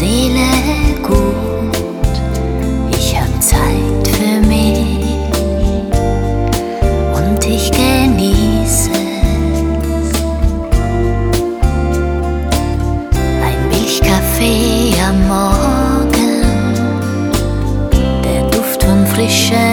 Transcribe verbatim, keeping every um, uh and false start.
Seele gut, ich hab Zeit für mich und ich genieße ein Milchkaffee am Morgen, der Duft von frischer